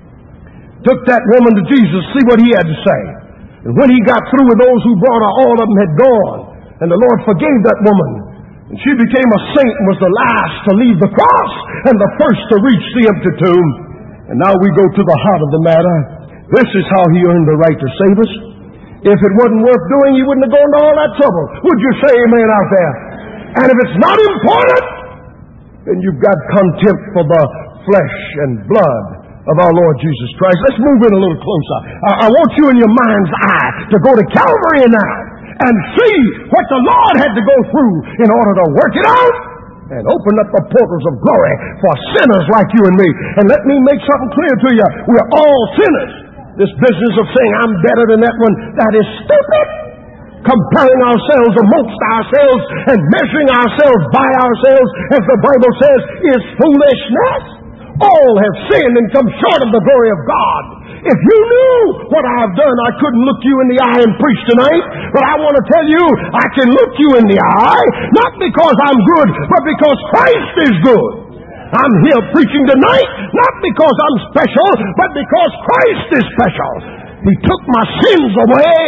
Took that woman to Jesus, see what he had to say. And when he got through with those who brought her, all of them had gone. And the Lord forgave that woman. And she became a saint and was the last to leave the cross and the first to reach the empty tomb. And now we go to the heart of the matter. This is how he earned the right to save us. If it wasn't worth doing, he wouldn't have gone to all that trouble. Would you say amen out there? And if it's not important, then you've got contempt for the flesh and blood of our Lord Jesus Christ. Let's move in a little closer. I, I want you in your mind's eye to go to Calvary now and see what the Lord had to go through in order to work it out and open up the portals of glory for sinners like you and me. And let me make something clear to you. We're all sinners. This business of saying I'm better than that one, that is stupid. Comparing ourselves amongst ourselves and measuring ourselves by ourselves, as the Bible says, is foolishness. All have sinned and come short of the glory of God. If you knew what I've done, I couldn't look you in the eye and preach tonight. But I want to tell you, I can look you in the eye, not because I'm good, but because Christ is good. I'm here preaching tonight, not because I'm special, but because Christ is special. He took my sins away,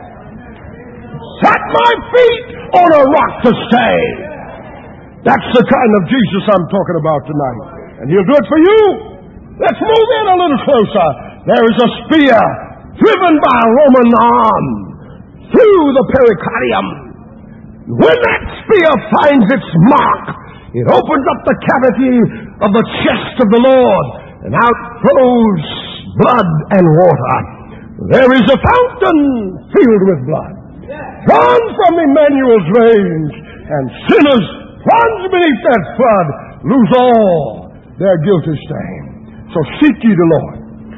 set my feet on a rock to stay. That's the kind of Jesus I'm talking about tonight. And he'll do it for you. Let's move in a little closer. There is a spear driven by a Roman arm through the pericardium. When that spear finds its mark, it opens up the cavity of the chest of the Lord, and out flows blood and water. There is a fountain filled with blood, drawn from Emmanuel's veins, and sinners plunge beneath that flood lose all their guilty stain. So seek ye the Lord.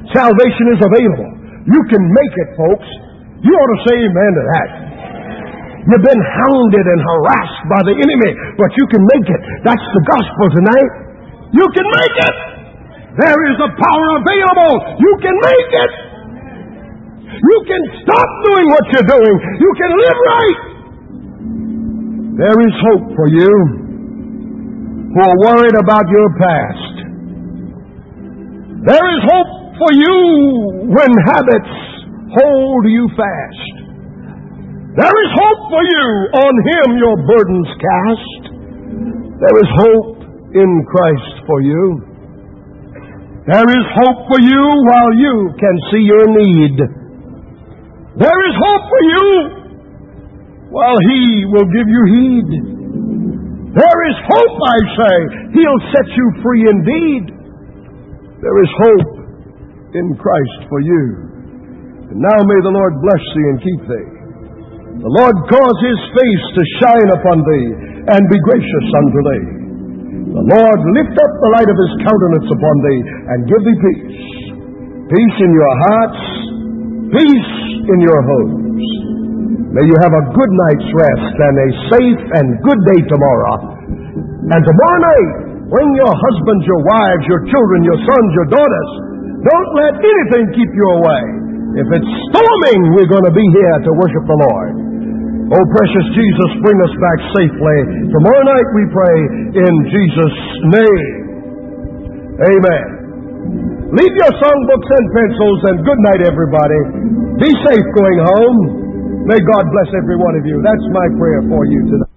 Salvation is available. You can make it, folks. You ought to say amen to that. You've been hounded and harassed by the enemy, but you can make it. That's the gospel tonight. You can make it. There is a power available. You can make it. You can stop doing what you're doing. You can live right. There is hope for you who are worried about your past. There is hope for you when habits hold you fast. There is hope for you. On Him your burdens cast. There is hope in Christ for you. There is hope for you while you can see your need. There is hope for you while He will give you heed. There is hope, I say. He'll set you free indeed. There is hope in Christ for you. And now may the Lord bless thee and keep thee. The Lord cause His face to shine upon thee and be gracious unto thee. The Lord lift up the light of His countenance upon thee and give thee peace. Peace in your hearts, peace in your homes. May you have a good night's rest and a safe and good day tomorrow. And tomorrow night, bring your husbands, your wives, your children, your sons, your daughters. Don't let anything keep you away. If it's storming, we're going to be here to worship the Lord. Oh, precious Jesus, bring us back safely. Tomorrow night we pray in Jesus' name. Amen. Leave your songbooks and pencils, and good night, everybody. Be safe going home. May God bless every one of you. That's my prayer for you tonight.